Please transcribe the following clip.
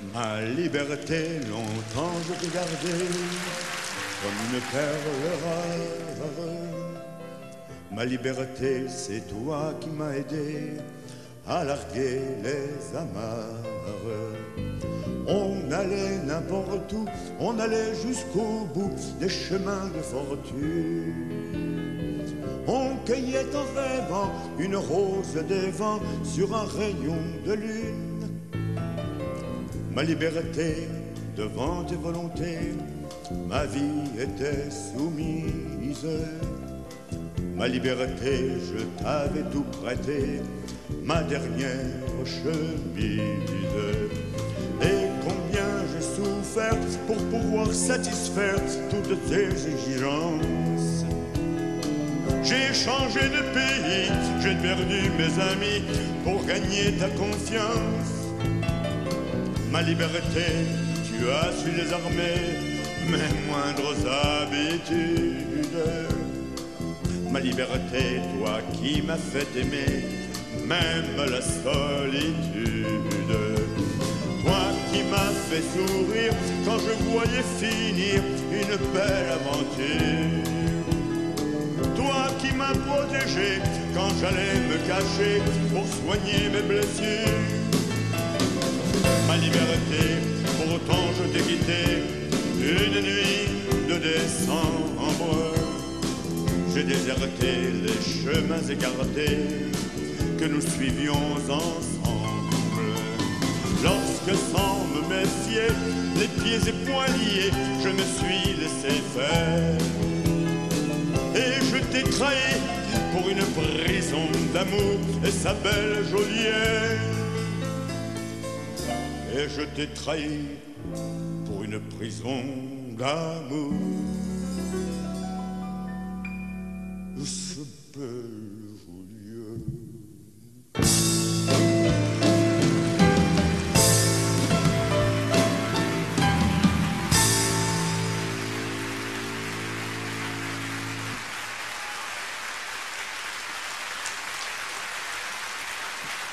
Ma liberté, longtemps je t'ai gardée comme une perle rare. Ma liberté, c'est toi qui m'as aidé à larguer les amarres. On allait n'importe où, on allait jusqu'au bout des chemins de fortune. On cueillait en rêvant une rose des vents sur un rayon de lune. Ma liberté, devant tes volontés, ma vie était soumise. Ma liberté, je t'avais tout prêté, ma dernière chemise. Et combien j'ai souffert pour pouvoir satisfaire toutes tes exigences. J'ai changé de pays, j'ai perdu mes amis pour gagner ta confiance. Ma liberté, tu as su les armer, mes moindres habitudes. Ma liberté, toi qui m'as fait aimer, même la solitude. Toi qui m'as fait sourire quand je voyais finir une belle aventure. Toi qui m'as protégé quand j'allais me cacher pour soigner mes blessures. Ma liberté, pourtant je t'ai quitté une nuit de décembre. J'ai déserté les chemins écartés que nous suivions ensemble. Lorsque sans me méfier, les pieds et poings liés, je me suis laissé faire. Et je t'ai trahi pour une prison d'amour et sa belle geôlière. Et je t'ai trahi pour une prison d'amour. Ce bel geôlier.